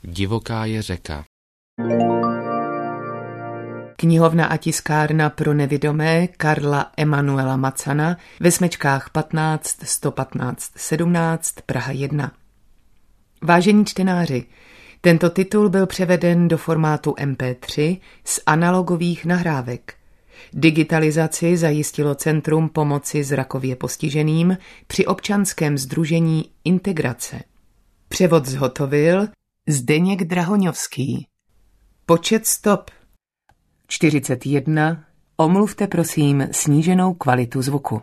Divoká je řeka. Knihovna a tiskárna pro nevidomé Karla Emanuela Macana ve Smečkách 15 115 17 Praha 1. Vážení čtenáři, tento titul byl převeden do formátu MP3 z analogových nahrávek. Digitalizaci zajistilo Centrum pomoci zrakově postiženým při občanském sdružení Integrace. Převod zhotovil Zdeněk Drahoňovský. Počet stop 41. Omluvte prosím sníženou kvalitu zvuku.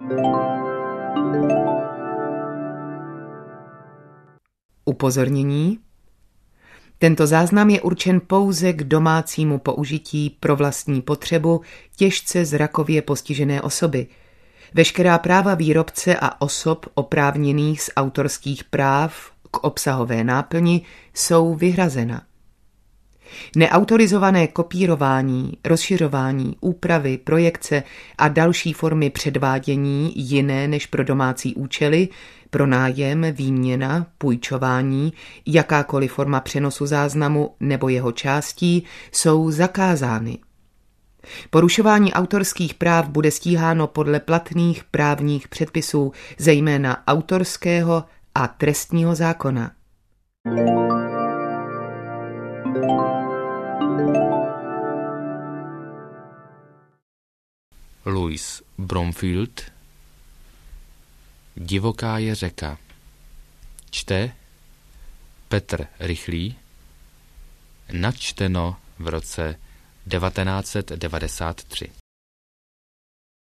Upozornění. Tento záznam je určen pouze k domácímu použití pro vlastní potřebu těžce zrakově postižené osoby. Veškerá práva výrobce a osob oprávněných z autorských práv k obsahové náplni jsou vyhrazena. Neautorizované kopírování, rozšiřování, úpravy, projekce a další formy předvádění jiné než pro domácí účely, pronájem, výměna, půjčování, jakákoliv forma přenosu záznamu nebo jeho částí jsou zakázány. Porušování autorských práv bude stíháno podle platných právních předpisů, zejména autorského a trestního zákona. Louis Bromfield. Divoká je řeka. Čte Petr Rychlý. Načteno v roce 1993.